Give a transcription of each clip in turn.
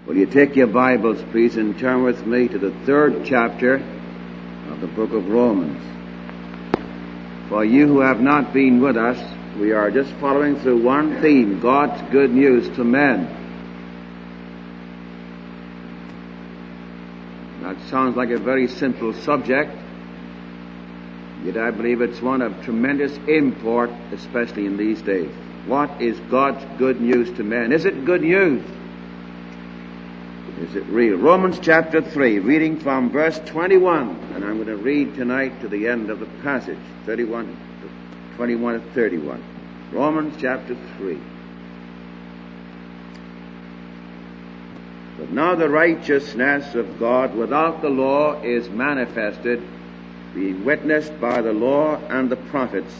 Will you take your Bibles, please, and turn with me to the 3rd chapter of the book of Romans. For you who have not been with us, we are just following through one theme, God's good news to men. That sounds like a very simple subject, yet I believe it's one of tremendous import, especially in these days. What is God's good news to men? Is it good news? Is it real? Romans chapter 3, reading from verse 21, and I'm going to read tonight to the end of the passage, 21 to 31. Romans chapter 3. But now the righteousness of God without the law is manifested, being witnessed by the law and the prophets,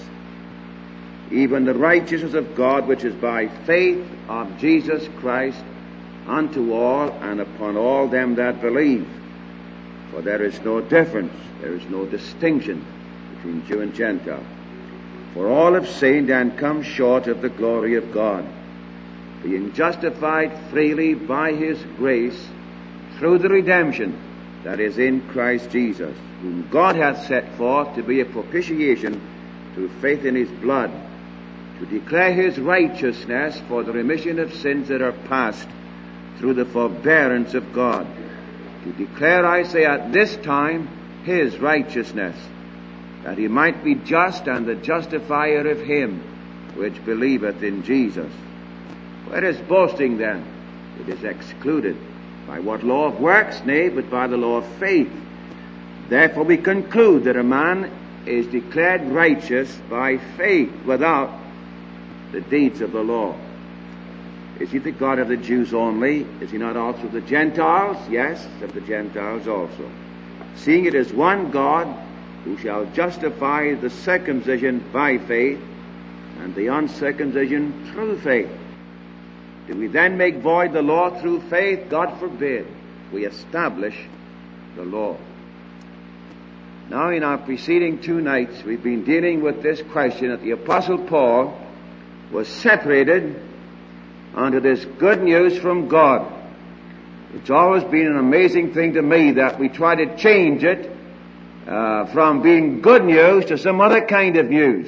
even the righteousness of God which is by faith of Jesus Christ unto all and upon all them that believe. For there is no difference, there is no distinction between Jew and Gentile. For all have sinned and come short of the glory of God, being justified freely by His grace through the redemption that is in Christ Jesus, whom God hath set forth to be a propitiation through faith in His blood, to declare His righteousness for the remission of sins that are past, through the forbearance of God, to declare, I say, at this time His righteousness, that He might be just and the justifier of him which believeth in Jesus. Where is boasting then? It is excluded. By what law of works? Nay, but by the law of faith. Therefore we conclude that a man is declared righteous by faith without the deeds of the law. Is He the God of the Jews only? Is He not also of the Gentiles? Yes, of the Gentiles also. Seeing it is one God who shall justify the circumcision by faith and the uncircumcision through faith. Do we then make void the law through faith? God forbid. We establish the law. Now in our preceding 2 nights we've been dealing with this question that the Apostle Paul was separated unto this good news from God. It's always been an amazing thing to me that we try to change it from being good news to some other kind of news.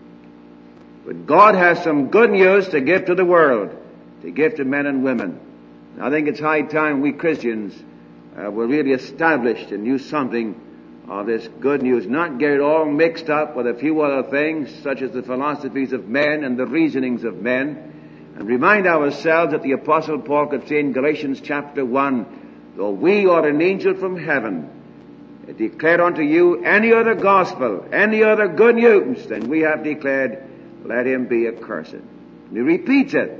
But God has some good news to give to the world, to give to men and women. I think it's high time we Christians were really established and knew something of this good news, not get it all mixed up with a few other things, such as the philosophies of men and the reasonings of men, and remind ourselves that the Apostle Paul could say in Galatians chapter 1, though we or an angel from heaven declare unto you any other gospel, any other good news than we have declared, let him be accursed. And he repeats it.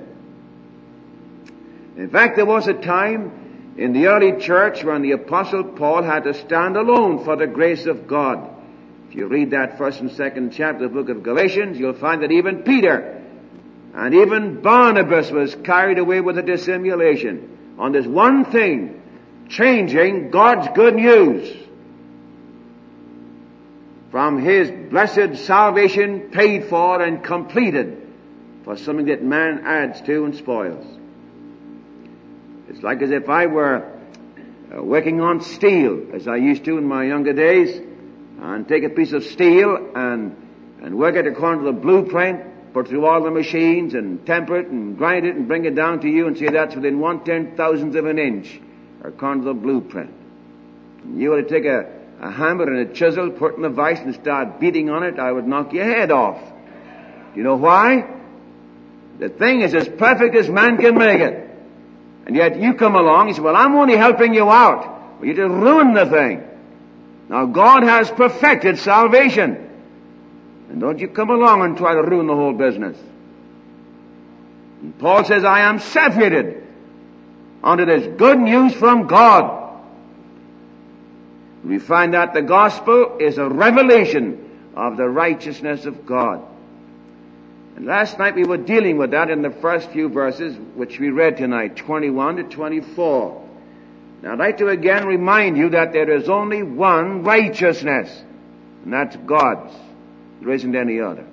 In fact, there was a time in the early church when the Apostle Paul had to stand alone for the grace of God. If you read that 1st and 2nd chapter of the book of Galatians, you'll find that even Peter and even Barnabas was carried away with a dissimulation on this one thing, changing God's good news from His blessed salvation paid for and completed for something that man adds to and spoils. It's like as if I were working on steel, as I used to in my younger days, and take a piece of steel and work it according to the blueprint, put through all the machines and temper it and grind it and bring it down to you and say that's within 1/10,000th of an inch, according to the blueprint. And you were to take a hammer and a chisel, put it in the vise and start beating on it, I would knock your head off. Do you know why? The thing is as perfect as man can make it. And yet you come along and say, well, I'm only helping you out. Well, you just ruin the thing. Now God has perfected salvation. And don't you come along and try to ruin the whole business. And Paul says, I am separated unto this good news from God. We find that the gospel is a revelation of the righteousness of God. And last night we were dealing with that in the first few verses, which we read tonight, 21 to 24. Now I'd like to again remind you that there is only one righteousness, and that's God's. There isn't any other.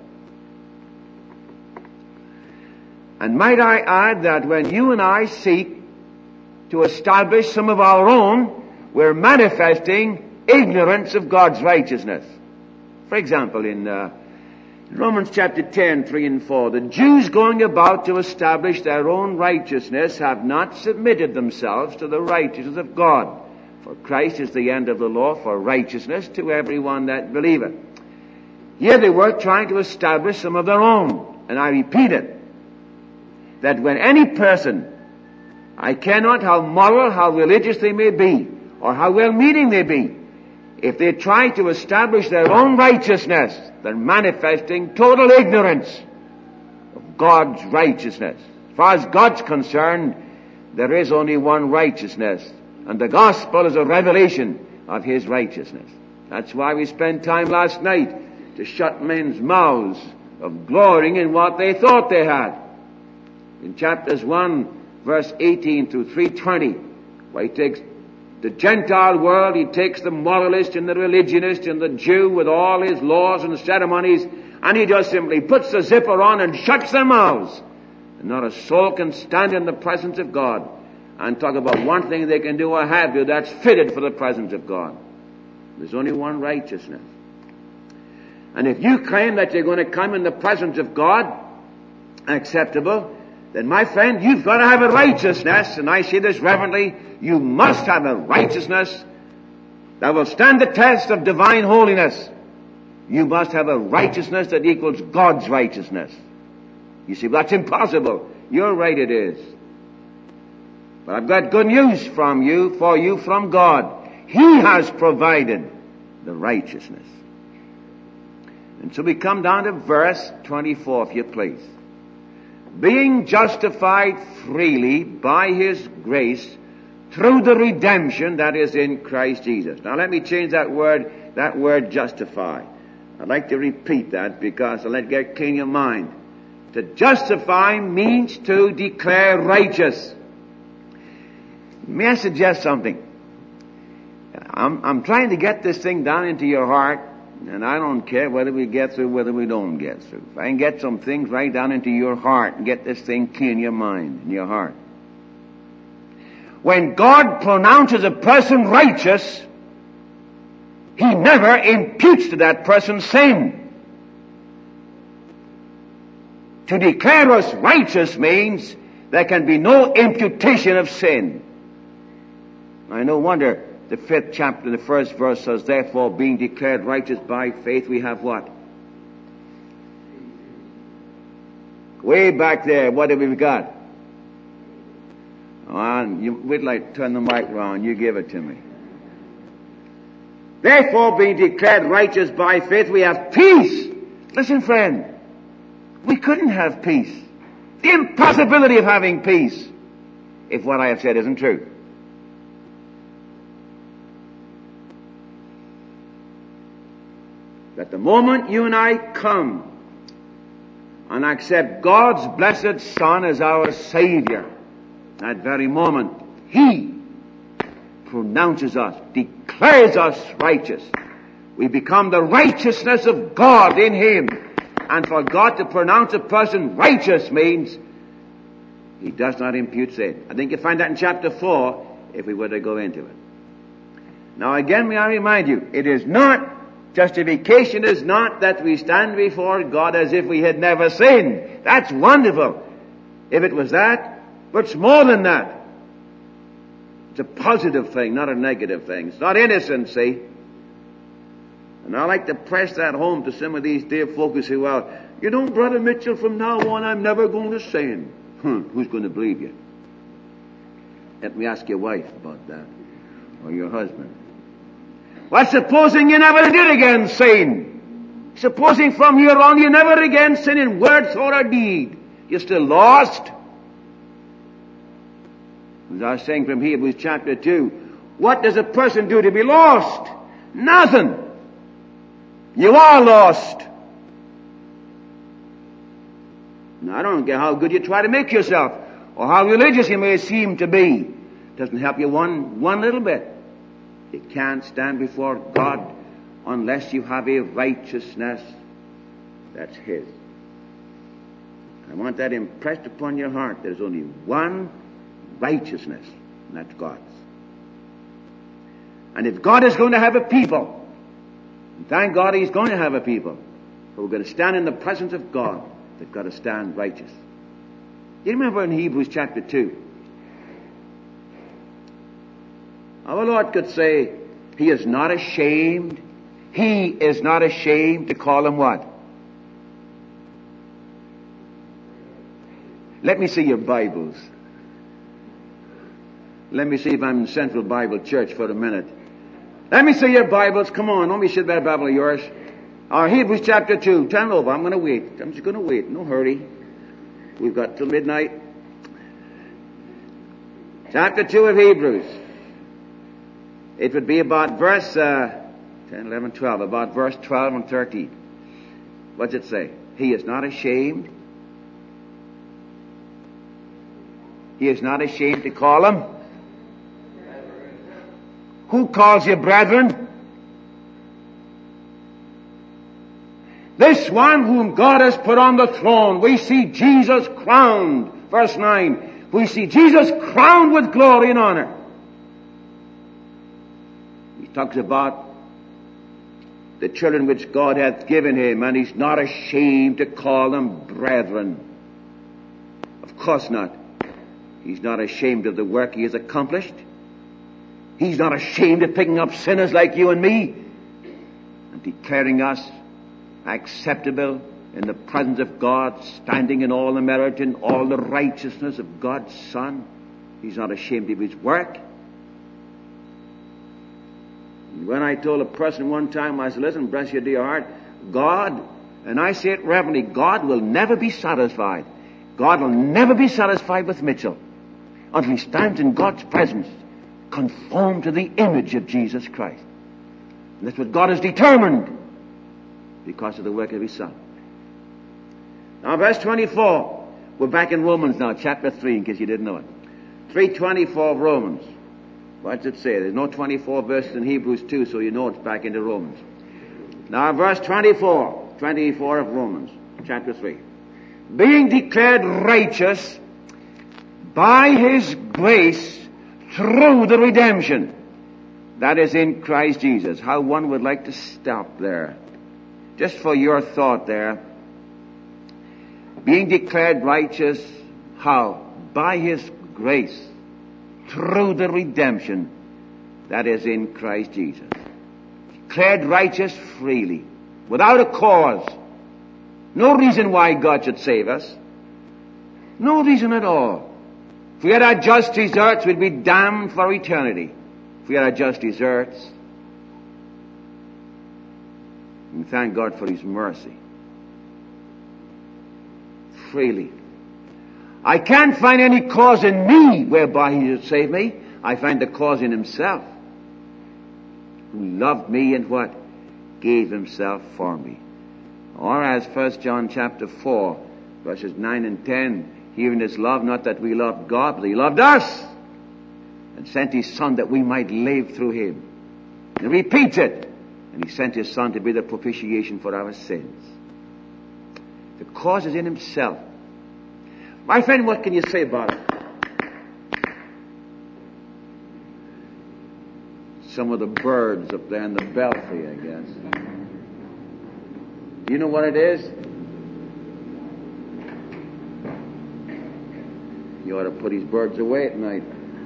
And might I add that when you and I seek to establish some of our own, we're manifesting ignorance of God's righteousness. For example, in Romans chapter 10, 3 and 4, the Jews going about to establish their own righteousness have not submitted themselves to the righteousness of God. For Christ is the end of the law for righteousness to everyone that believeth. Here they were trying to establish some of their own. And I repeat it, that when any person, I care not how moral, how religious they may be, or how well-meaning they be, if they try to establish their own righteousness, they're manifesting total ignorance of God's righteousness. As far as God's concerned, there is only one righteousness, and the gospel is a revelation of His righteousness. That's why we spent time last night to shut men's mouths of glorying in what they thought they had. In chapters 1, verse 18 through 3:20, where He takes the Gentile world, He takes the moralist and the religionist and the Jew with all his laws and ceremonies, and He just simply puts the zipper on and shuts their mouths. And not a soul can stand in the presence of God and talk about one thing they can do or have to that's fitted for the presence of God. There's only one righteousness. And if you claim that you're going to come in the presence of God acceptable, then my friend, you've got to have a righteousness, and I say this reverently, you must have a righteousness that will stand the test of divine holiness. You must have a righteousness that equals God's righteousness. You see, that's impossible. You're right, it is. But I've got good news for you from God. He has provided the righteousness. And so we come down to verse 24, if you please. Being justified freely by His grace through the redemption that is in Christ Jesus. Now let me change that word justify. I'd like to repeat that because I'll let it get clean in your mind. To justify means to declare righteous. May I suggest something? I'm trying to get this thing down into your heart, and I don't care whether we get through, whether we don't get through. If I can get some things right down into your heart and get this thing clear in your mind, in your heart. When God pronounces a person righteous, He never imputes to that person sin. To declare us righteous means there can be no imputation of sin. I no wonder the 5th chapter, the 1st verse says, therefore, being declared righteous by faith, we have what? Way back there, what have we got? We'd like to turn the mic around. You give it to me. Therefore, being declared righteous by faith, we have peace. Listen, friend, we couldn't have peace. The impossibility of having peace, if what I have said isn't true. That the moment you and I come and accept God's blessed Son as our Savior, that very moment, He pronounces us, declares us righteous. We become the righteousness of God in Him. And for God to pronounce a person righteous means He does not impute sin. I think you find that in chapter 4, if we were to go into it. Now again, may I remind you, it is not, justification is not that we stand before God as if we had never sinned. That's wonderful, if it was that. But it's more than that. It's a positive thing, not a negative thing. It's not innocency. And I like to press that home to some of these dear folk who say, well, you know, Brother Mitchell, from now on I'm never going to sin. Who's going to believe you? Let me ask your wife about that. Or your husband. Well, supposing you never did again sin. Supposing from here on you never again sin in word, thought, or deed. You're still lost. As I was saying from Hebrews chapter 2, what does a person do to be lost? Nothing. You are lost. Now, I don't care how good you try to make yourself, or how religious you may seem to be. It doesn't help you one little bit. You can't stand before God unless you have a righteousness that's His. I want that impressed upon your heart. There's only one righteousness. And that's God's. And if God is going to have a people, and thank God He's going to have a people who are going to stand in the presence of God, they've got to stand righteous. You remember in Hebrews chapter 2, our Lord could say, He is not ashamed. He is not ashamed to call Him what? Let me see your Bibles. Let me see if I'm in Central Bible Church for a minute. Let me see your Bibles. Come on, don't be sitting by a Bible of yours. Hebrews chapter 2. Turn it over. I'm going to wait. I'm just going to wait. No hurry. We've got till midnight. Chapter 2 of Hebrews. It would be about verse 10, 11, 12. About verse 12 and 13. What's it say? He is not ashamed. He is not ashamed to call Him. Who calls you brethren? This one whom God has put on the throne. We see Jesus crowned. Verse 9. We see Jesus crowned with glory and honor. He talks about the children which God hath given Him, and He's not ashamed to call them brethren. Of course not. He's not ashamed of the work He has accomplished. He's not ashamed of picking up sinners like you and me and declaring us acceptable in the presence of God, standing in all the merit and all the righteousness of God's Son. He's not ashamed of His work. And when I told a person one time, I said, listen, bless your dear heart, God, and I say it reverently, God will never be satisfied. God will never be satisfied with Mitchell until he stands in God's presence, conformed to the image of Jesus Christ. And that's what God has determined because of the work of His Son. Now verse 24. We're back in Romans now, chapter 3, in case you didn't know it. 3:24 of Romans. What's it say? There's no 24 verses in Hebrews 2, so you know it's back into Romans. Now verse 24. 24 of Romans, chapter 3. Being declared righteous by His grace through the redemption that is in Christ Jesus. How one would like to stop there. Just for your thought there. Being declared righteous, how? By His grace through the redemption that is in Christ Jesus. Declared righteous freely, without a cause. No reason why God should save us. No reason at all. If we had our just deserts, we'd be damned for eternity. If we had our just deserts. And thank God for His mercy. Freely. I can't find any cause in me whereby He should save me. I find the cause in Himself, who loved me and what? Gave Himself for me. Or as 1 John chapter 4, verses 9 and 10, herein is love, not that we loved God, but He loved us, and sent His Son that we might live through Him. And He repeats it, and He sent His Son to be the propitiation for our sins. The cause is in Himself. My friend, what can you say about it? Some of the birds up there in the belfry, I guess. Do you know what it is? You ought to put these birds away at night.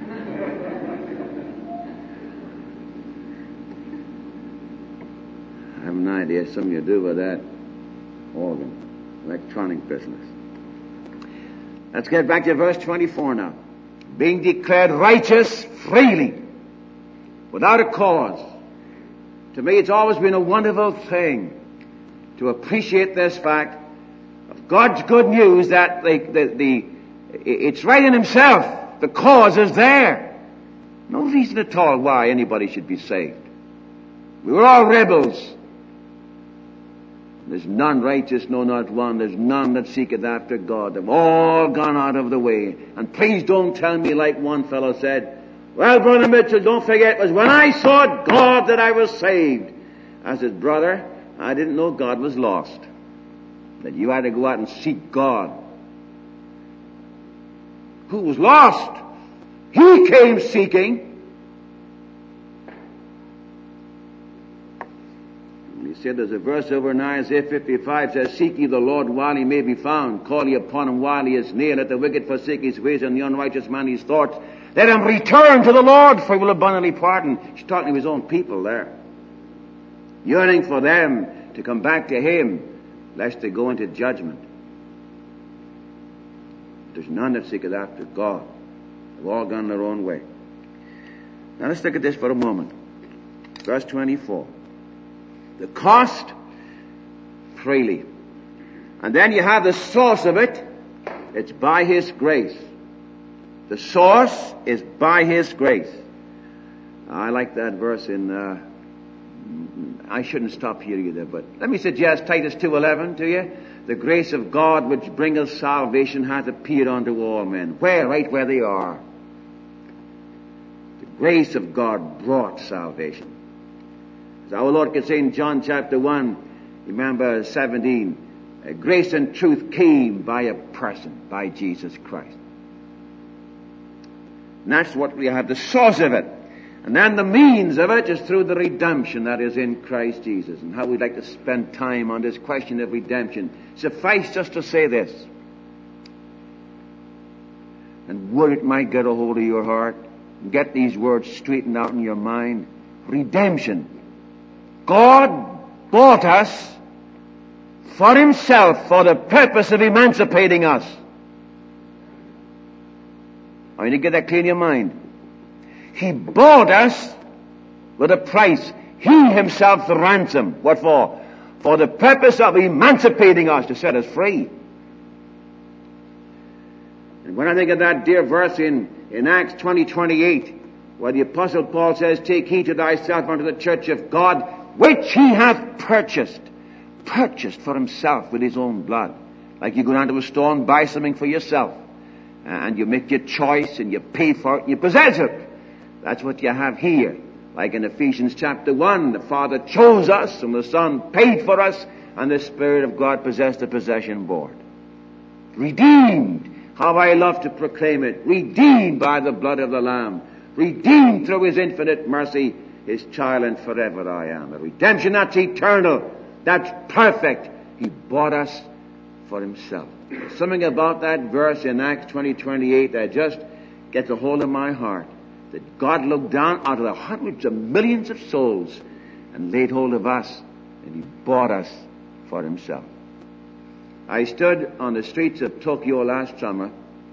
I have an idea something you do with that organ, electronic business. Let's get back to verse 24 now. Being declared righteous freely, without a cause. To me, it's always been a wonderful thing to appreciate this fact of God's good news that it's right in Himself. The cause is there. No reason at all why anybody should be saved. We were all rebels. There's none righteous, no, not one. There's none that seeketh after God. They've all gone out of the way. And please don't tell me like one fellow said, well, Brother Mitchell, don't forget, it was when I saw God that I was saved. I said, brother, I didn't know God was lost. That you had to go out and seek God. Who was lost? He came seeking. He said there's a verse over in Isaiah 55 says, seek ye the Lord while he may be found. Call ye upon him while he is near. Let the wicked forsake his ways and the unrighteous man his thoughts. Let him return to the Lord, for he will abundantly pardon. He's talking to his own people there. Yearning for them to come back to him, lest they go into judgment. There's none that seeketh after God. They've all gone their own way. Now let's look at this for a moment. Verse 24. The cost, freely. And then you have the source of it. It's by His grace. The source is by His grace. I like that verse in, I shouldn't stop here either, but let me suggest Titus 2:11 to you. The grace of God which bringeth salvation hath appeared unto all men. Where? Right where they are. The grace of God brought salvation. As our Lord could say in John chapter 1, remember 17, grace and truth came by a person, by Jesus Christ. And that's what we have, the source of it. And then the means of it is through the redemption that is in Christ Jesus. And how we'd like to spend time on this question of redemption. Suffice just to say this. And would it might get a hold of your heart and get these words straightened out in your mind. Redemption. God bought us for Himself for the purpose of emancipating us. I need to get that clear in your mind. He bought us with a price. He Himself the ransom. What for? For the purpose of emancipating us, to set us free. And when I think of that dear verse in Acts 20:28, where the Apostle Paul says, take heed to thyself unto the church of God, which He hath purchased for Himself with His own blood. Like you go down to a store and buy something for yourself, and you make your choice, and you pay for it, and you possess it. That's what you have here. Like in Ephesians chapter 1, the Father chose us, and the Son paid for us, and the Spirit of God possessed the possession board. Redeemed. How I love to proclaim it. Redeemed by the blood of the Lamb. Redeemed through His infinite mercy. His child, and forever I am. A redemption that's eternal. That's perfect. He bought us for Himself. There's something about that verse in Acts 20:28 that just gets a hold of my heart. That God looked down out of the hundreds of millions of souls and laid hold of us, and He bought us for Himself. I stood on the streets of Tokyo last summer.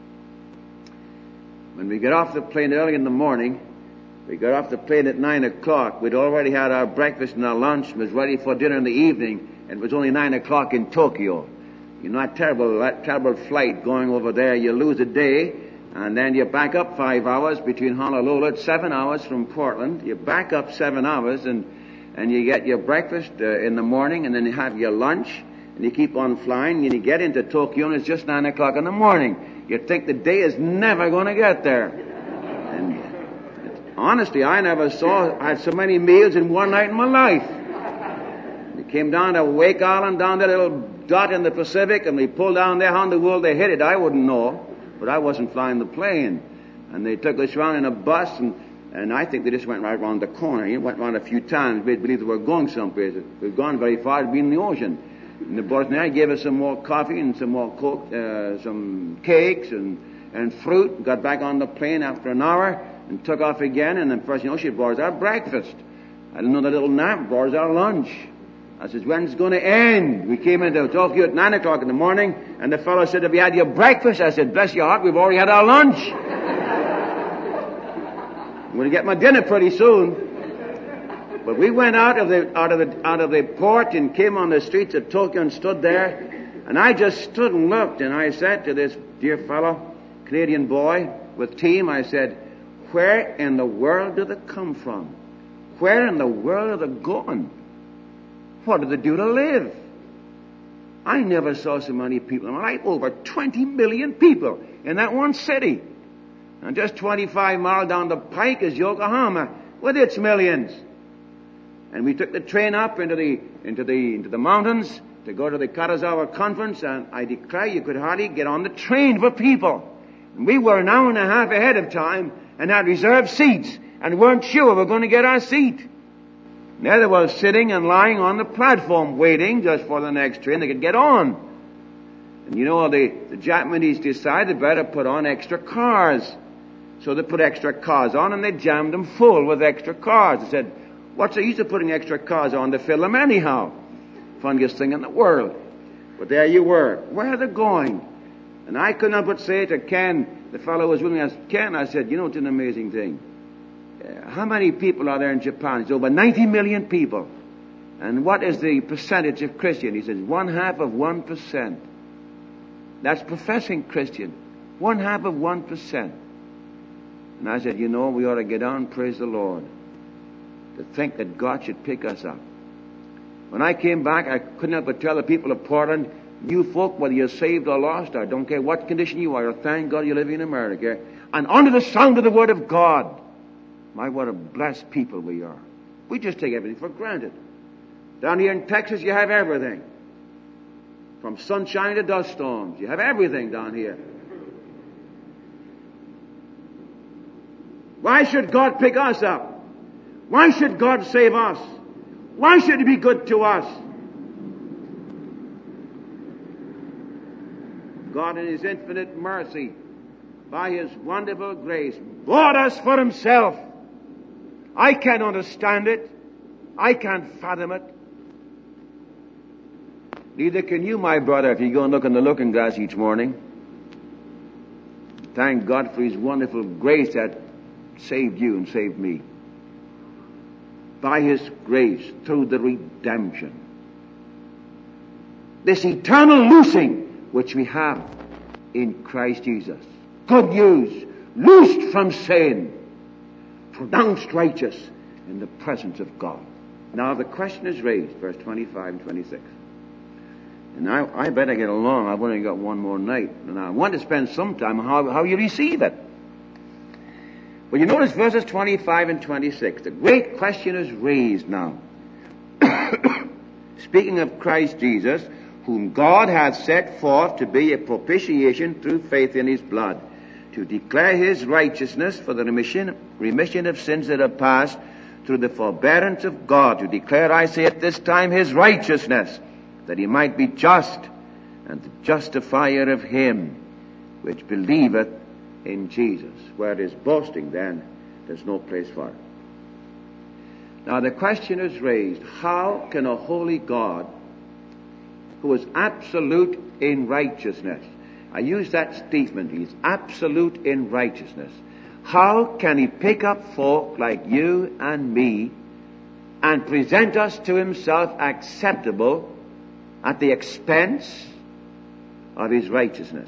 When we got off the plane early in the morning, we got off the plane at 9 o'clock. We'd already had our breakfast and our lunch, was ready for dinner in the evening, and it was only 9 o'clock in Tokyo. You know, that terrible flight going over there, you lose a day, and then you back up 5 hours between Honolulu. It's 7 hours from Portland. You back up 7 hours, and you get your breakfast in the morning, and then you have your lunch, and you keep on flying, and you get into Tokyo, and it's just 9 o'clock in the morning. You think the day is never going to get there. And honestly, I never had so many meals in one night in my life. We came down to Wake Island, down that little dot in the Pacific, and we pulled down there. How in the world they hit it, I wouldn't know. But I wasn't flying the plane. And they took us around in a bus, and I think they just went right around the corner. He went around a few times. We believed they were going someplace. We've gone very far to be in the ocean. And the boys and I gave us some more coffee and some more Coke, some cakes and fruit. Got back on the plane after an hour and took off again. And then first, she brought us our breakfast. I didn't know that little nap brought us our lunch. I says, when's it going to end? We came into Tokyo at 9 o'clock in the morning, and the fellow said, have you had your breakfast? I said, bless your heart, we've already had our lunch. I'm going to get my dinner pretty soon. But we went out of the port and came on the streets of Tokyo and stood there, and I just stood and looked, and I said to this dear fellow, Canadian boy with team, I said, where in the world do they come from? Where in the world are they going? What do they do to live? I never saw so many people in my life. Over 20 million people in that one city. And just 25 miles down the pike is Yokohama with its millions. And we took the train up into the mountains to go to the Karazawa conference, and I declare you could hardly get on the train for people. And we were an hour and a half ahead of time, and had reserved seats and weren't sure we were going to get our seat. Now they were sitting and lying on the platform waiting just for the next train they could get on. And you know, the Japanese decided better put on extra cars. So they put extra cars on and they jammed them full with extra cars. They said, what's the use of putting extra cars on to fill them anyhow? Funniest thing in the world. But there you were. Where are they going? And I could not but say to Ken, the fellow who was with me, I said, Ken, I said, you know, it's an amazing thing. How many people are there in Japan? It's over 90 million people. And what is the percentage of Christian? He says, 0.5%. That's professing Christian. 0.5%. And I said, you know, we ought to get on, praise the Lord, to think that God should pick us up. When I came back, I couldn't help but tell the people of Portland, you folk, whether you're saved or lost, I don't care what condition you are, thank God you live in America, and under the sound of the Word of God, my, what a blessed people we are. We just take everything for granted. Down here in Texas, you have everything. From sunshine to dust storms. You have everything down here. Why should God pick us up? Why should God save us? Why should He be good to us? God in His infinite mercy, by His wonderful grace, bought us for Himself. I can't understand it. I can't fathom it. Neither can you, my brother, if you go and look in the looking glass each morning. Thank God for His wonderful grace that saved you and saved me. By His grace, through the redemption. This eternal loosing which we have in Christ Jesus. Good news. Loosed from sin. Pronounced righteous in the presence of God. Now the question is raised, verse 25 and 26. And now I better get along. I've only got one more night. And I want to spend some time on how you receive it. Well, you notice verses 25 and 26. The great question is raised now. Speaking of Christ Jesus, whom God hath set forth to be a propitiation through faith in His blood, to declare His righteousness for the remission of sins that are past through the forbearance of God, to declare, I say at this time, His righteousness, that He might be just and the justifier of him which believeth in Jesus. Where it is boasting, then, there's no place for it. Now the question is raised, how can a holy God, who is absolute in righteousness, I use that statement, He's absolute in righteousness, how can He pick up folk like you and me and present us to Himself acceptable at the expense of His righteousness?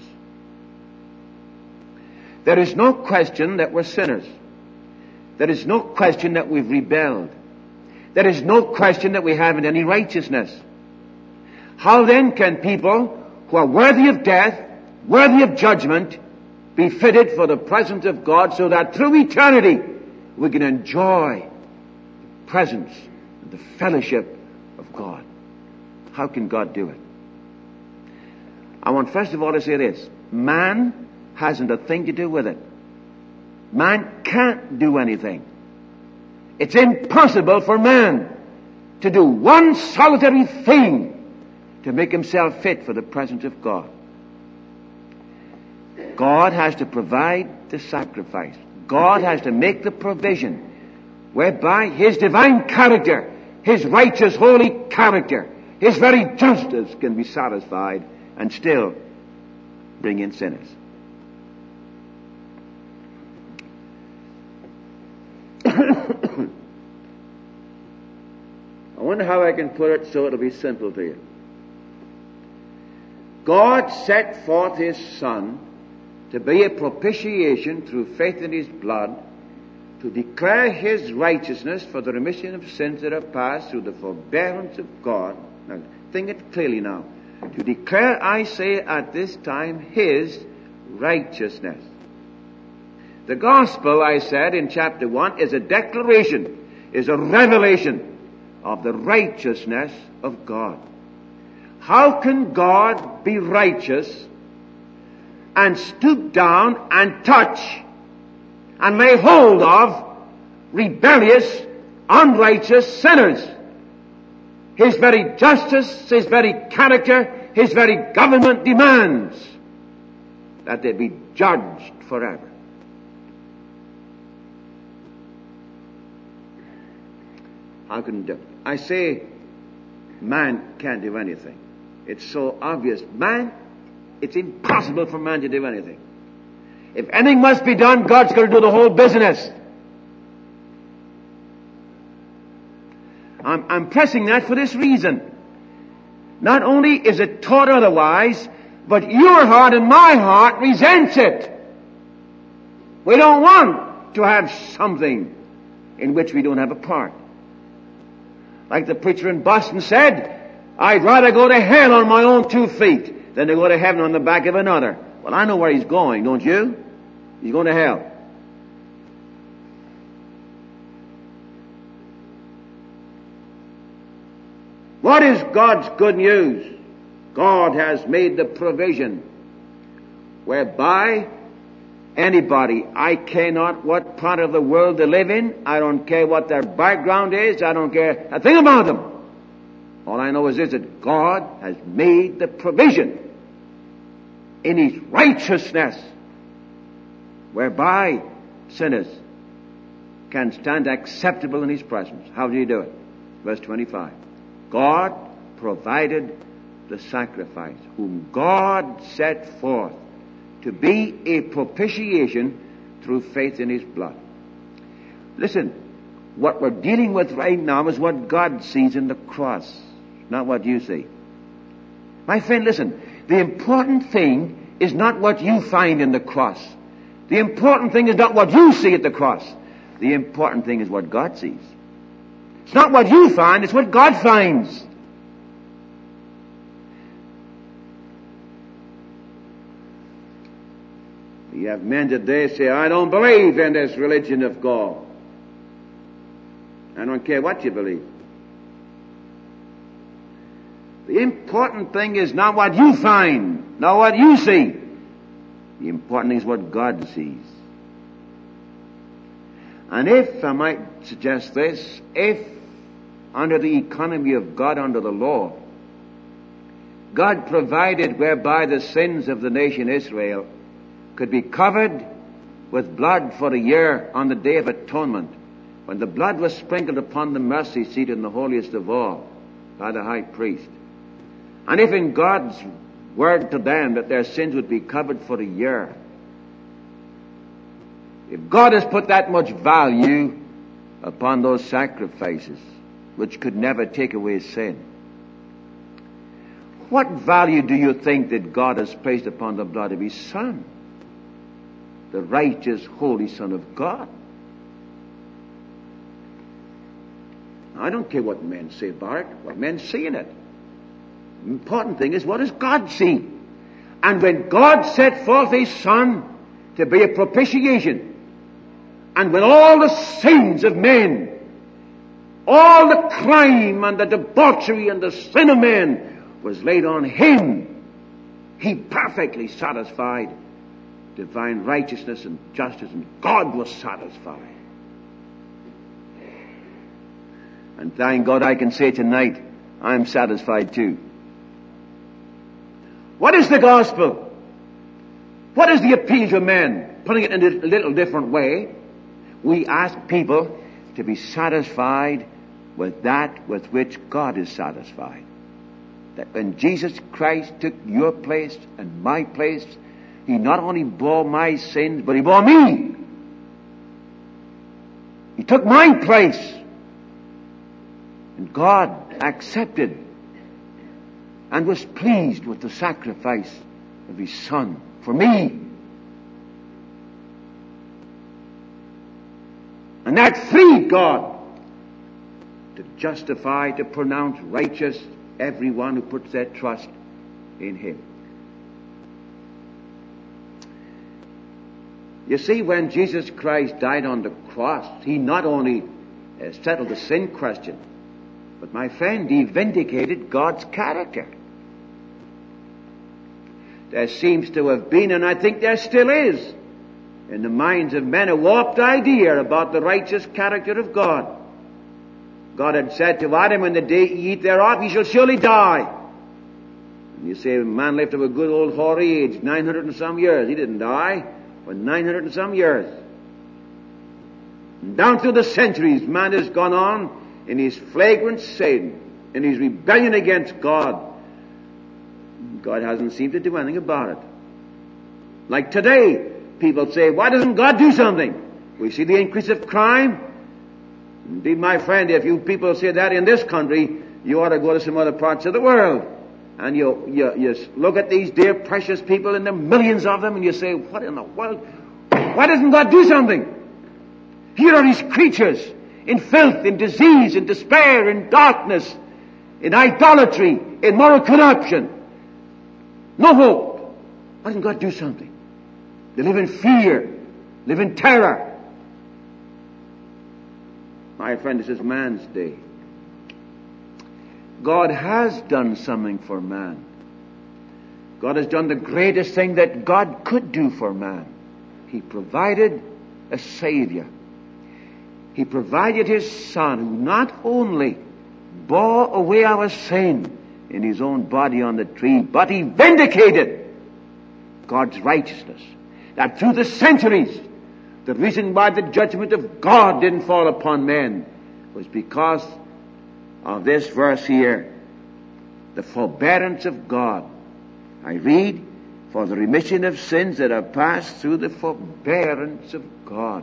There is no question that we're sinners. There is no question that we've rebelled. There is no question that we haven't any righteousness. How then can people who are worthy of death, worthy of judgment, be fitted for the presence of God so that through eternity we can enjoy the presence and the fellowship of God? How can God do it? I want first of all to say this. Man hasn't a thing to do with it. Man can't do anything. It's impossible for man to do one solitary thing to make himself fit for the presence of God. God has to provide the sacrifice. God has to make the provision whereby His divine character, His righteous, holy character, His very justice can be satisfied and still bring in sinners. I wonder how I can put it so it'll be simple to you. God set forth His Son to be a propitiation through faith in His blood, to declare His righteousness for the remission of sins that are past through the forbearance of God. Now, think it clearly now. To declare, I say at this time, His righteousness. The gospel, I said in chapter 1, is a declaration, is a revelation of the righteousness of God. How can God be righteous and stoop down and touch and lay hold of rebellious, unrighteous sinners. His very justice, His very character, His very government demands that they be judged forever. How can you do it? I say man can't do anything. It's so obvious. It's impossible for man to do anything. If anything must be done, God's going to do the whole business. I'm pressing that for this reason. Not only is it taught otherwise, but your heart and my heart resents it. We don't want to have something in which we don't have a part. Like the preacher in Boston said, I'd rather go to hell on my own 2 feet than to go to heaven on the back of another. Well, I know where he's going, don't you? He's going to hell. What is God's good news? God has made the provision whereby anybody, I care not what part of the world they live in, I don't care what their background is, I don't care a thing about them. All I know is this, that God has made the provision in His righteousness whereby sinners can stand acceptable in His presence. How do you do it? Verse 25. God provided the sacrifice, whom God set forth to be a propitiation through faith in His blood. Listen, what we're dealing with right now is what God sees in the cross, not what you see. My friend, listen, the important thing is not what you find in the cross. The important thing is not what you see at the cross. The important thing is what God sees. It's not what you find, it's what God finds. You have men today say, I don't believe in this religion of God. I don't care what you believe. The important thing is not what you find, not what you see. The important thing is what God sees. And if, I might suggest this, if under the economy of God, under the law, God provided whereby the sins of the nation Israel could be covered with blood for a year on the Day of Atonement, when the blood was sprinkled upon the mercy seat in the holiest of all by the high priest. And if in God's word to them that their sins would be covered for a year, if God has put that much value upon those sacrifices, which could never take away sin, what value do you think that God has placed upon the blood of His Son, the righteous, holy Son of God? I don't care what men say about it, what men see in it. The important thing is, what does God see? And when God set forth His Son to be a propitiation, and when all the sins of men, all the crime and the debauchery and the sin of men was laid on Him, He perfectly satisfied divine righteousness and justice, and God was satisfied. And thank God I can say tonight, I'm satisfied too. What is the gospel? What is the appeal to men? Putting it in a little different way, we ask people to be satisfied with that with which God is satisfied. That when Jesus Christ took your place and my place, He not only bore my sins, but He bore me. He took my place. And God accepted and was pleased with the sacrifice of His Son for me. And that freed God to justify, to pronounce righteous everyone who puts their trust in Him. You see, when Jesus Christ died on the cross, He not only settled the sin question, but my friend, He vindicated God's character. There seems to have been, and I think there still is, in the minds of men a warped idea about the righteous character of God. God had said to Adam, "In the day ye eat thereof, ye shall surely die." And you say, man lived to a good old hoary age, 900 and some years. He didn't die for 900 and some years. And down through the centuries, man has gone on in his flagrant sin, in his rebellion against God. God hasn't seemed to do anything about it. Like today, people say, "Why doesn't God do something?" We see the increase of crime. Indeed, my friend, if you people say that in this country, you ought to go to some other parts of the world. And you look at these dear precious people, and the millions of them, and you say, "What in the world? Why doesn't God do something?" Here are these creatures in filth, in disease, in despair, in darkness, in idolatry, in moral corruption. No hope. Why doesn't God do something? They live in fear, live in terror. My friend, this is man's day. God has done something for man. God has done the greatest thing that God could do for man. He provided a Savior. He provided His Son, who not only bore away our sin in His own body on the tree, but He vindicated God's righteousness. That through the centuries, the reason why the judgment of God didn't fall upon men was because of this verse here, the forbearance of God. I read, "For the remission of sins that are passed through the forbearance of God."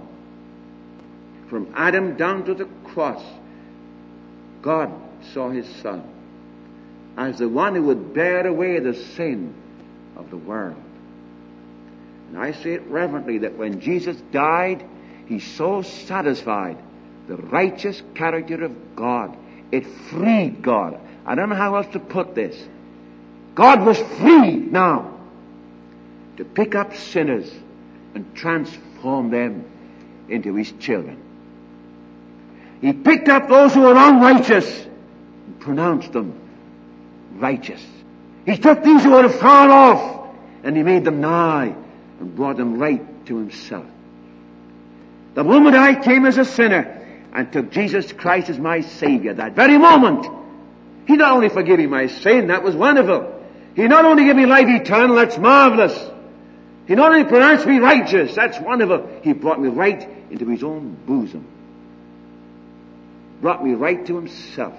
From Adam down to the cross, God saw His Son as the one who would bear away the sin of the world. And I say it reverently that when Jesus died, He so satisfied the righteous character of God. It freed God. I don't know how else to put this. God was free now to pick up sinners and transform them into His children. He picked up those who were unrighteous and pronounced them righteous. He took these who were far off and He made them nigh and brought them right to Himself. The moment I came as a sinner and took Jesus Christ as my Savior, that very moment, He not only forgave me my sin, that was wonderful. He not only gave me life eternal, that's marvelous. He not only pronounced me righteous, that's wonderful. He brought me right into His own bosom. Brought me right to Himself.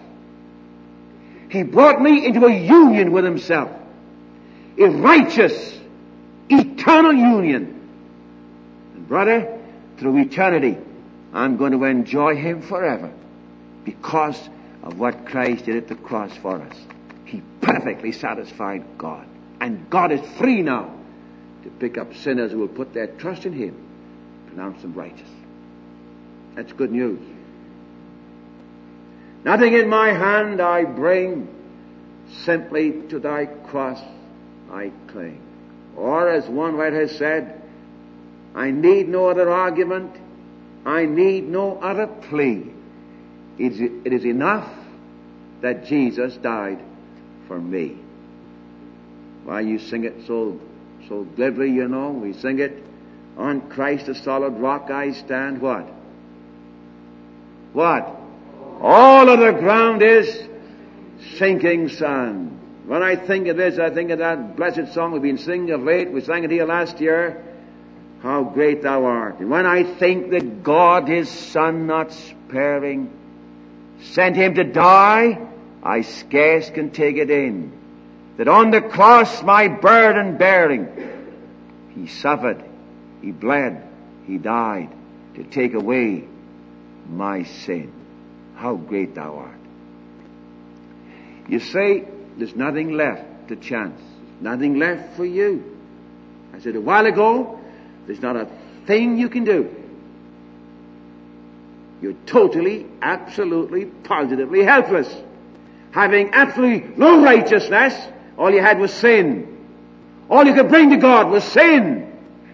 He brought me into a union with Himself. A righteous, eternal union. And brother, through eternity, I'm going to enjoy Him forever because of what Christ did at the cross for us. He perfectly satisfied God. And God is free now to pick up sinners who will put their trust in Him, pronounce them righteous. That's good news. Nothing in my hand I bring, simply to Thy cross I cling. Or as one writer has said, I need no other argument, I need no other plea. It is enough that Jesus died for me. Why, you sing it so glibly, you know. We sing it, on Christ the solid rock I stand. What? What? All of the ground is sinking sand. When I think of this, I think of that blessed song we've been singing of late. We sang it here last year. How great Thou art. And when I think that God, His Son, not sparing, sent Him to die, I scarce can take it in. That on the cross my burden bearing, He suffered, He bled, He died to take away my sin. How great Thou art. You say, there's nothing left to chance. There's nothing left for you. I said a while ago, there's not a thing you can do. You're totally, absolutely, positively helpless. Having absolutely no righteousness, all you had was sin. All you could bring to God was sin.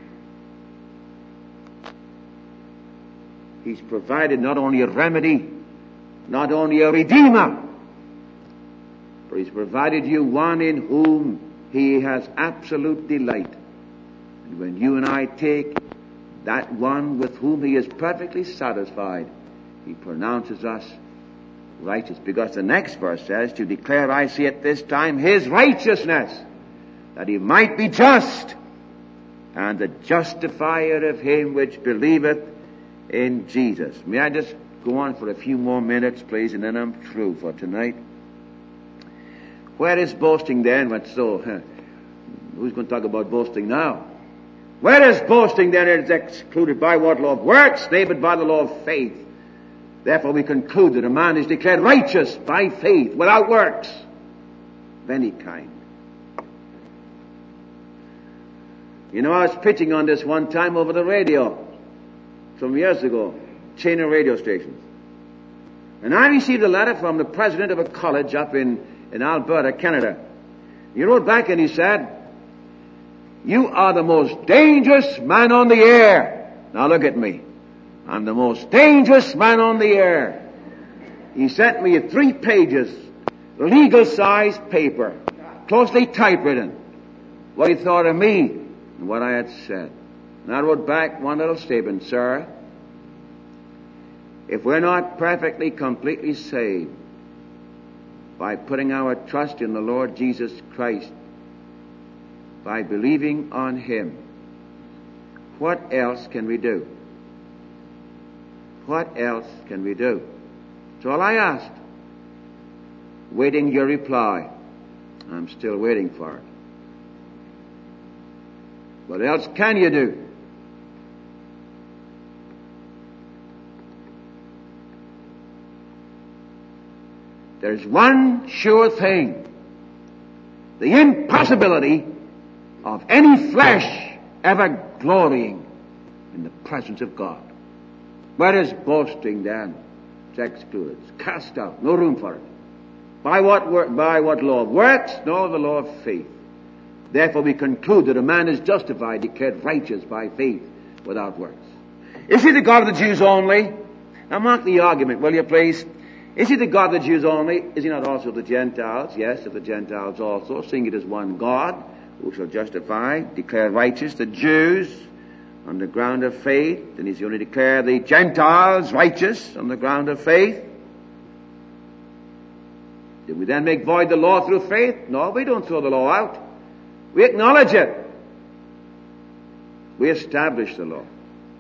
He's provided not only a remedy, not only a redeemer, but He's provided you one in whom He has absolute delight. And when you and I take that one with whom he is perfectly satisfied, he pronounces us righteous. Because the next verse says, to declare, I see at this time, his righteousness, that he might be just, and the justifier of him which believeth in Jesus. May I just go on for a few more minutes, please, and then I'm through for tonight. Where is boasting then? Who's going to talk about boasting now? Where is boasting then? It is excluded. By what law of works? Nay, but by the law of faith. Therefore we conclude that a man is declared righteous by faith, without works of any kind. You know, I was preaching on this one time over the radio some years ago, chain of radio stations. And I received a letter from the president of a college up in Alberta, Canada. He wrote back and he said, you are the most dangerous man on the air. Now look at me. I'm the most dangerous man on the air. He sent me 3 pages, legal-sized paper, closely typewritten, what he thought of me and what I had said. And I wrote back one little statement, sir, if we're not perfectly, completely saved by putting our trust in the Lord Jesus Christ, by believing on him, what else can we do? What else can we do? That's all I asked. Waiting your reply. I'm still waiting for it. What else can you do? There's one sure thing. The impossibility of any flesh ever glorying in the presence of God. Where is boasting then? It's excluded. It's cast out. No room for it. By what law of works? No, the law of faith. Therefore we conclude that a man is justified, declared righteous by faith, without works. Is he the God of the Jews only? Now mark the argument, will you please? Is he the God of the Jews only? Is he not also of the Gentiles? Yes, of the Gentiles also, seeing it is one God, who shall justify, declare righteous the Jews on the ground of faith, and he's going to declare the Gentiles righteous on the ground of faith. Did we then make void the law through faith? No, we don't throw the law out. We acknowledge it. We establish the law.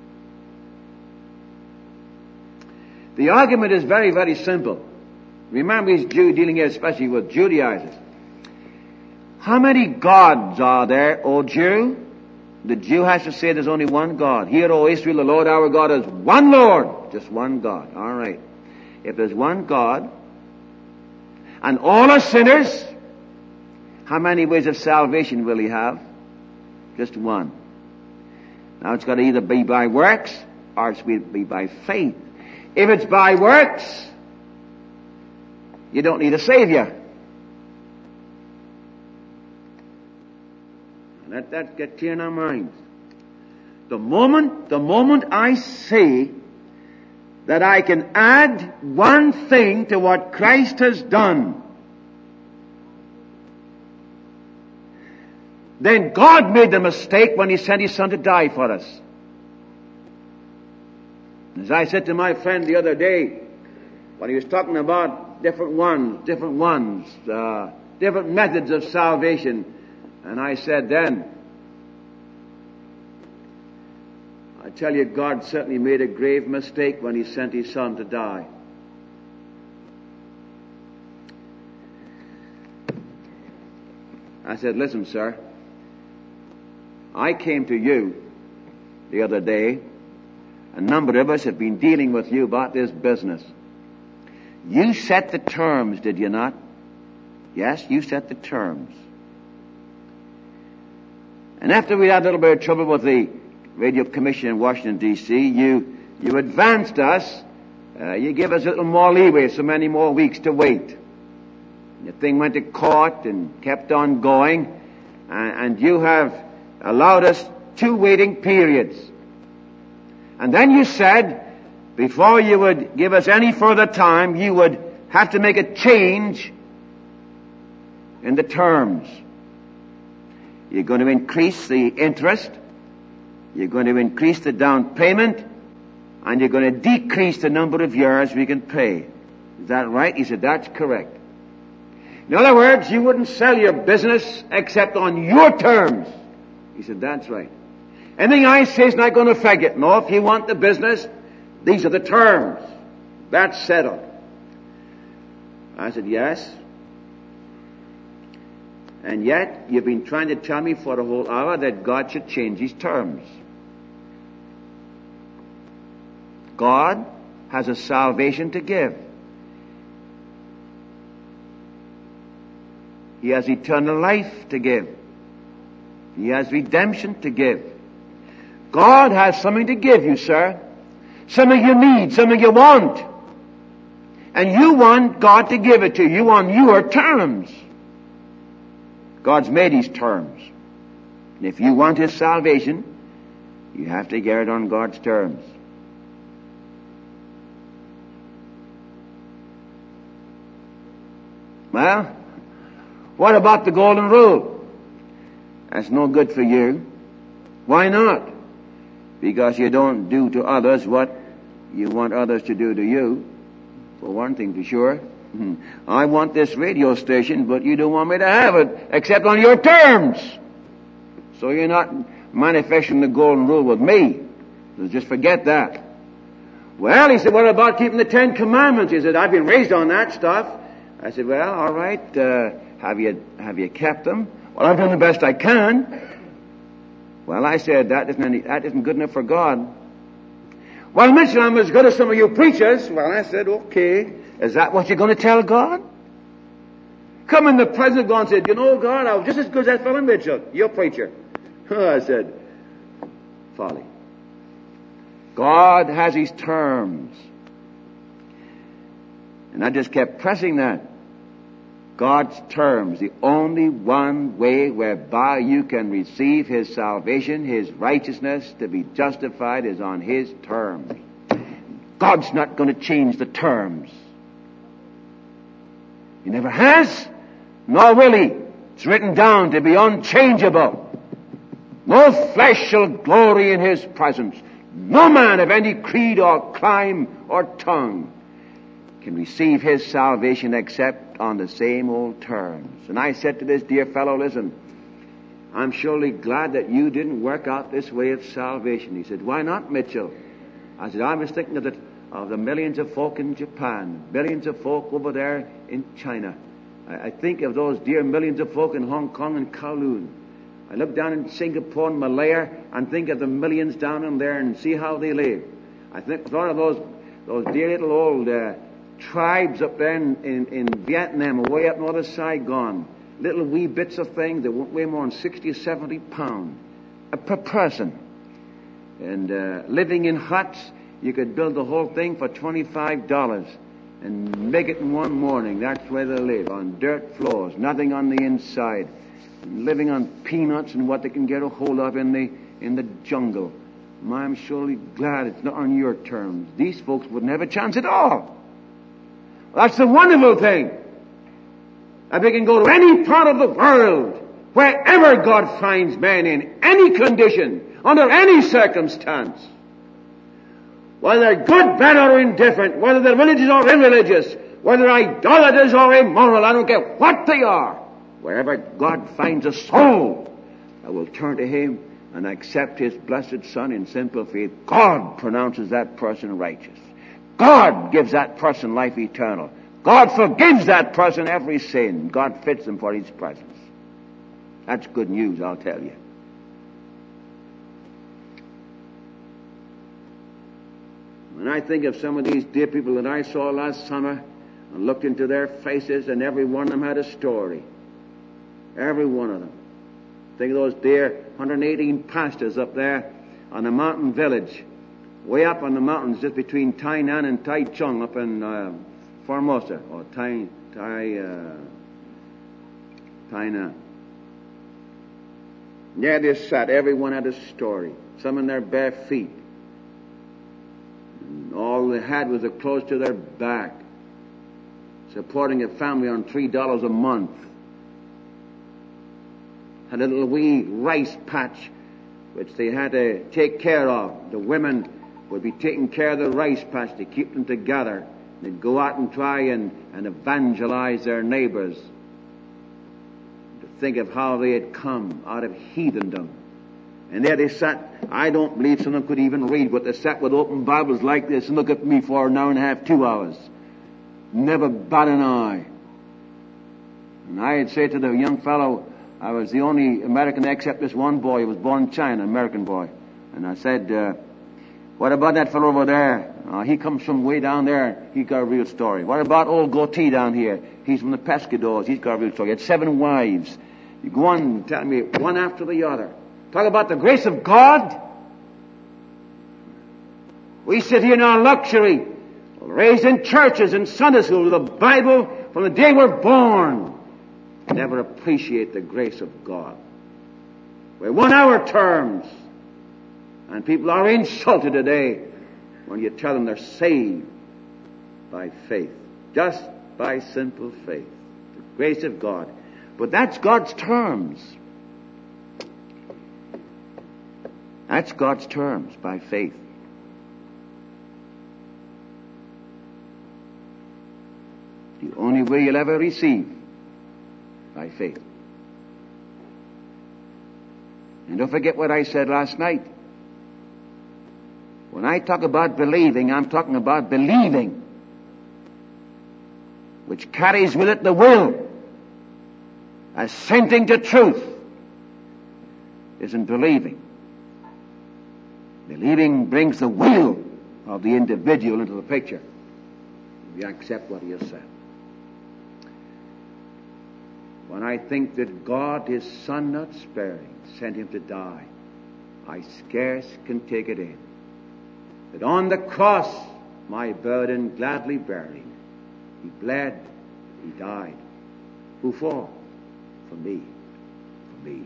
The argument is very, very simple. Remember, he's dealing here especially with Judaizers. How many gods are there, O Jew? The Jew has to say there's only one God. Hear, O Israel, the Lord our God is one Lord. Just one God. All right. If there's one God, and all are sinners, how many ways of salvation will he have? Just one. Now it's got to either be by works, or it's going to be by faith. If it's by works, you don't need a Savior. Let that get clear in our minds. The moment I say that I can add one thing to what Christ has done, then God made the mistake when he sent his Son to die for us. As I said to my friend the other day, when he was talking about different methods of salvation, and I said then, I tell you, God certainly made a grave mistake when he sent his Son to die. I said, listen, sir, I came to you the other day. A number of us have been dealing with you about this business. You set the terms, did you not? Yes, you set the terms. And after we had a little bit of trouble with the Radio Commission in Washington, D.C., you advanced us. You gave us a little more leeway, so many more weeks to wait. The thing went to court and kept on going, and you have allowed us 2 waiting periods. And then you said, before you would give us any further time, you would have to make a change in the terms. You're going to increase the interest. You're going to increase the down payment, and you're going to decrease the number of years we can pay. Is that right? He said, that's correct. In other words, you wouldn't sell your business except on your terms. He said, that's right. Anything I say is not going to affect it. No, if you want the business, these are the terms. That's settled. I said, yes. And yet, you've been trying to tell me for a whole hour that God should change His terms. God has a salvation to give. He has eternal life to give. He has redemption to give. God has something to give you, sir. Something you need, something you want. And you want God to give it to you on your terms. God's made His terms. And if you want His salvation, you have to get it on God's terms. Well, what about the golden rule? That's no good for you. Why not? Because you don't do to others what you want others to do to you. For one thing for sure. I want this radio station, but you don't want me to have it, except on your terms. So you're not manifesting the golden rule with me. So just forget that. Well, he said, what about keeping the 10 Commandments? He said, I've been raised on that stuff. I said, well, all right, have you kept them? Well, I've done the best I can. Well, I said, that isn't good enough for God. Well, Mitchell, I'm as good as some of you preachers. Well, I said, okay. Is that what you're going to tell God? Come in the presence of God and said, you know, God, I was just as good as that fellow Mitchell, your preacher. I said, folly. God has His terms. And I just kept pressing that. God's terms, the only one way whereby you can receive His salvation, His righteousness, to be justified, is on His terms. God's not going to change the terms. He never has, nor will He. It's written down to be unchangeable. No flesh shall glory in His presence. No man of any creed or clime or tongue can receive His salvation except on the same old terms. And I said to this dear fellow, listen, I'm surely glad that you didn't work out this way of salvation. He said, why not, Mitchell? I said, I was thinking of the millions of folk in Japan, millions of folk over there in China. I think of those dear millions of folk in Hong Kong and Kowloon. I look down in Singapore and Malaya and think of the millions down in there and see how they live. I thought of those dear little old tribes up there in Vietnam, way up north of Saigon. Little wee bits of things that won't weigh more than 60 or 70 pounds per person. And living in huts, you could build the whole thing for $25 and make it in one morning. That's where they live, on dirt floors, nothing on the inside. Living on peanuts and what they can get a hold of in the jungle. I'm surely glad it's not on your terms. These folks wouldn't have a chance at all. That's the wonderful thing. That they can go to any part of the world, wherever God finds man in any condition, under any circumstance. Whether they're good, bad, or indifferent, whether they're religious or irreligious, whether idolaters or immoral, I don't care what they are. Wherever God finds a soul that will turn to Him and accept His blessed Son in simple faith, God pronounces that person righteous. God gives that person life eternal. God forgives that person every sin. God fits them for His presence. That's good news, I'll tell you. When I think of some of these dear people that I saw last summer and looked into their faces, and every one of them had a story. Every one of them. Think of those dear 118 pastors up there on a mountain village, way up on the mountains just between Tainan and Taichung up in Formosa, or Tainan. There they sat. Everyone had a story. Some in their bare feet. And all they had was the clothes to their back, supporting a family on $3 a month. Had a little wee rice patch which they had to take care of. The women would be taking care of the rice patch to keep them together. They'd go out and try and evangelize their neighbors. To think of how they had come out of heathendom. And there they sat. I don't believe some of them could even read, but they sat with open Bibles like this and look at me for an hour and a half, 2 hours. Never bat an eye. And I had said to the young fellow, I was the only American except this one boy who was born in China, an American boy. And I said, what about that fellow over there? He comes from way down there. He's got a real story. What about old Goatee down here? He's from the Pescadores. He's got a real story. He had 7 wives. You go on and tell me one after the other. Talk about the grace of God. We sit here in our luxury, raised in churches and Sunday school with the Bible from the day we're born. Never appreciate the grace of God. We're 1 hour terms. And people are insulted today when you tell them they're saved by faith. Just by simple faith. The grace of God. But that's God's terms. That's God's terms, by faith. The only way you'll ever receive, by faith. And don't forget what I said last night. When I talk about believing, I'm talking about believing, which carries with it the will. Assenting to truth isn't believing. Believing brings the will of the individual into the picture. If you accept what he has said. When I think that God, His Son not sparing, sent Him to die, I scarce can take it in. That on the cross, my burden gladly bearing, He bled, He died. Who for? For me. For me.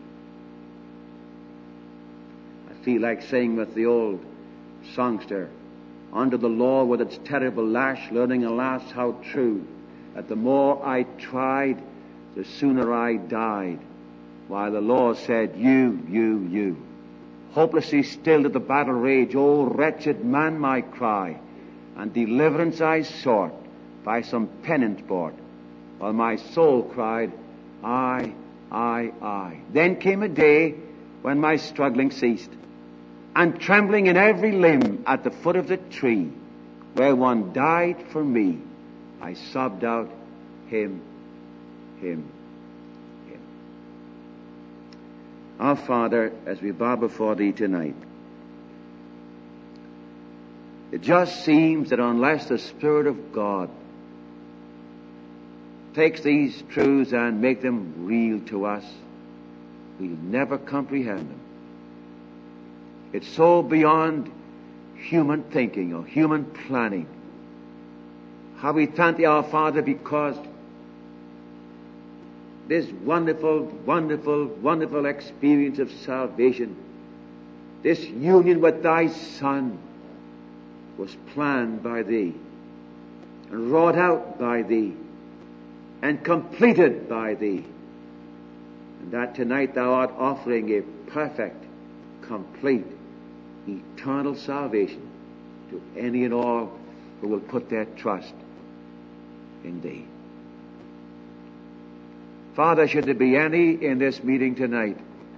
I feel like saying with the old songster, under the law with its terrible lash, learning alas how true, that the more I tried, the sooner I died, while the law said, you. Hopelessly still did the battle rage, O wretched man, my cry, and deliverance I sought by some pennant bought, while my soul cried, I. Then came a day when my struggling ceased, and trembling in every limb at the foot of the tree, where one died for me, I sobbed out, Him. Our Father, as we bow before Thee tonight, it just seems that unless the Spirit of God takes these truths and make them real to us, we'll never comprehend them. It's so beyond human thinking or human planning. How we thank Thee, our Father, because this wonderful experience of salvation, this union with Thy Son, was planned by Thee and wrought out by Thee and completed by Thee. And that tonight Thou art offering a perfect, complete, eternal salvation to any and all who will put their trust in Thee. Father, should there be any in this meeting tonight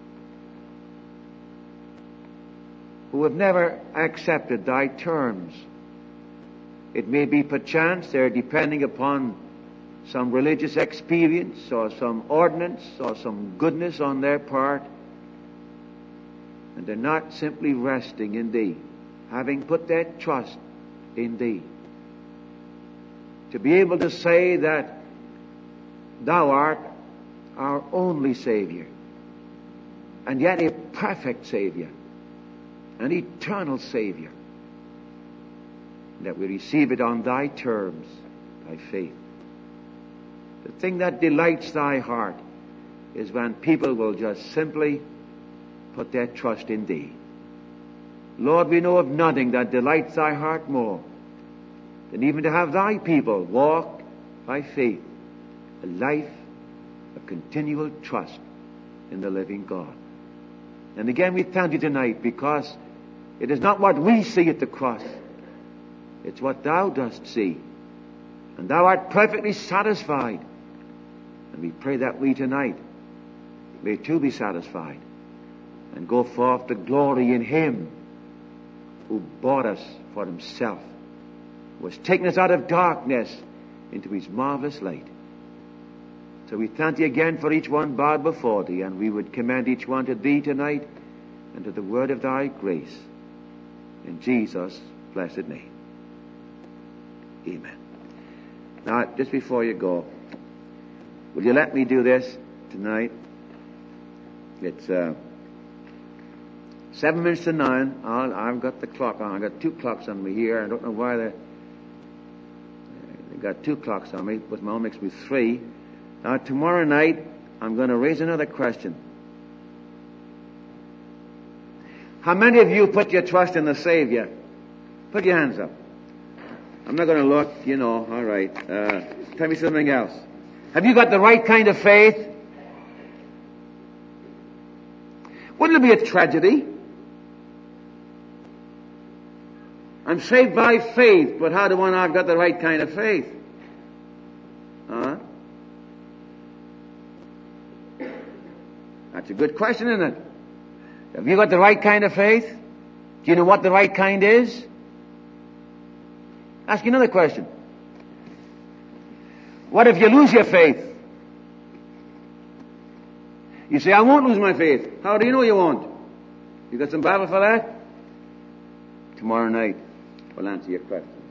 who have never accepted Thy terms, it may be perchance they're depending upon some religious experience or some ordinance or some goodness on their part, and they're not simply resting in Thee, having put their trust in Thee. To be able to say that Thou art our only Savior, and yet a perfect Savior, an eternal Savior, that we receive it on Thy terms by faith. The thing that delights Thy heart is when people will just simply put their trust in Thee. Lord, we know of nothing that delights Thy heart more than even to have Thy people walk by faith, a life of continual trust in the living God. And again we thank you tonight, because it is not what we see at the cross. It's what thou dost see. And thou art perfectly satisfied. And we pray that we tonight may too be satisfied and go forth to glory in Him who bought us for Himself, who has taken us out of darkness into His marvelous light. So we thank Thee again for each one bowed before Thee, and we would commend each one to Thee tonight and to the word of Thy grace. In Jesus' blessed name. Amen. Now, just before you go, will you let me do this tonight? It's 7 minutes to 9. I've got the clock on. I've got 2 clocks on me here. I don't know why they got 2 clocks on me, but my own makes me 3. Now, tomorrow night, I'm going to raise another question. How many of you put your trust in the Savior? Put your hands up. I'm not going to look, all right. Tell me something else. Have you got the right kind of faith? Wouldn't it be a tragedy? I'm saved by faith, but how do I know I've got the right kind of faith? Huh? That's a good question, isn't it? Have you got the right kind of faith? Do you know what the right kind is? Ask you another question. What if you lose your faith? You say, I won't lose my faith. How do you know you won't? You got some Bible for that? Tomorrow night we'll answer your question.